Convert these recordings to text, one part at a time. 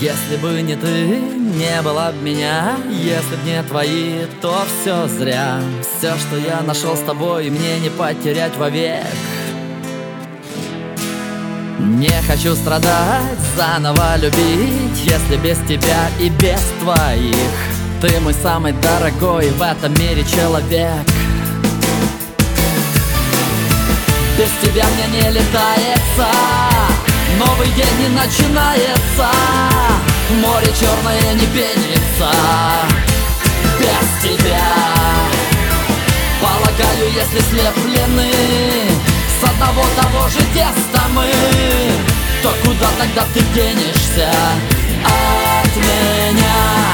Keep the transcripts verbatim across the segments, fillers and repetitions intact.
Если бы не ты, не было б меня. Если б не твои, то все зря. Все, что я нашел с тобой, мне не потерять вовек. Не хочу страдать, заново любить, если без тебя и без твоих. Ты мой самый дорогой в этом мире человек. Без тебя мне не летается, новый день не начинается, море черное не пенится. Без тебя, полагаю, если слеплены с одного того же теста мы, то куда тогда ты денешься от меня?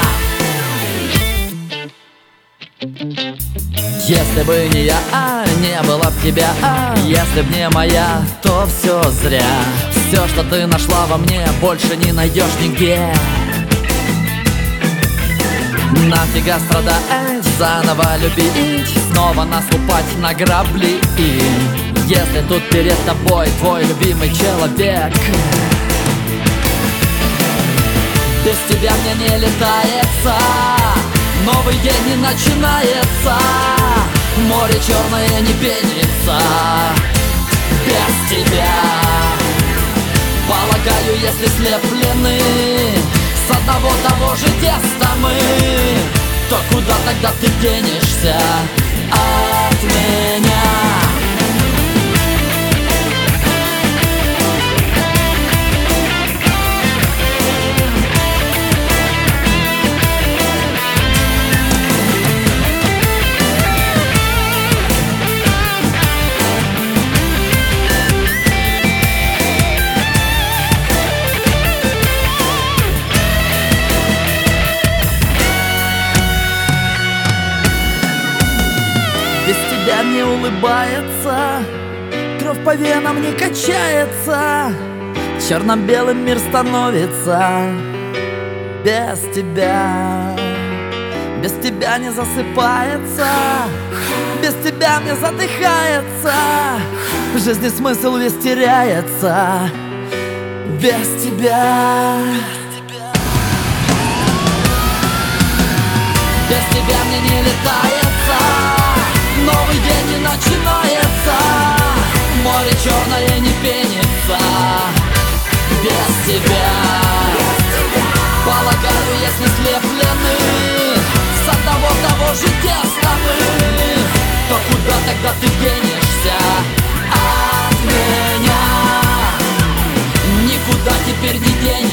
Если бы не я, не было б тебя. Если б не моя, то все зря. Все, что ты нашла во мне, больше не найдешь нигде. Нафига страдать, заново любить, снова наступать на грабли. И если тут перед тобой твой любимый человек, без тебя мне не летается, новый день не начинается, море черное не пенится. Без тебя, полагаю, если слеплены с одного того же теста мы, то куда тогда ты денешься от меня? Без тебя не улыбается, кровь по венам не качается, черно-белым мир становится. Без тебя, без тебя не засыпается, без тебя мне задыхается, в жизни смысл весь теряется. Без тебя, без тебя мне не летается, новый день не начинается, море черное не пенится. Без тебя, полагаю, если слеплены с одного того же теста мы, то куда тогда ты денешься от меня? Никуда теперь не денешься.